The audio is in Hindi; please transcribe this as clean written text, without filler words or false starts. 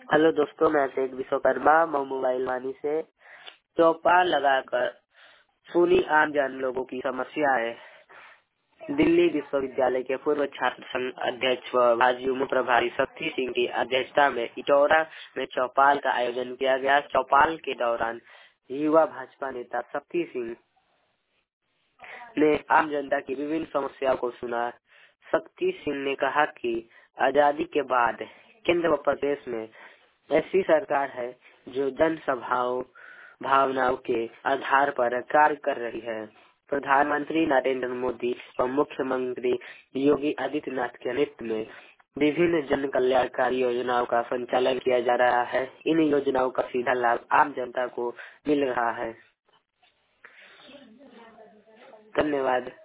हेलो दोस्तों, मैं शेख विश्वकर्मा मोबाइल वानी से चौपाल लगाकर सुनी आम जन लोगों की समस्याएं। दिल्ली विश्वविद्यालय के पूर्व छात्र संघ अध्यक्ष व भाजयुमो प्रभारी शक्ति सिंह की अध्यक्षता में इटौरा में चौपाल का आयोजन किया गया। चौपाल के दौरान युवा भाजपा नेता शक्ति सिंह ने आम जनता की विभिन्न समस्याओं को सुना। शक्ति सिंह ने कहा कि आजादी के बाद केंद्र व प्रदेश में ऐसी सरकार है जो जनसभाओं भावनाओं के आधार पर कार्य कर रही है। प्रधानमंत्री नरेंद्र मोदी व मुख्यमंत्री योगी आदित्यनाथ के नेतृत्व में विभिन्न जन कल्याणकारी योजनाओं का संचालन किया जा रहा है। इन योजनाओं का सीधा लाभ आम जनता को मिल रहा है। धन्यवाद।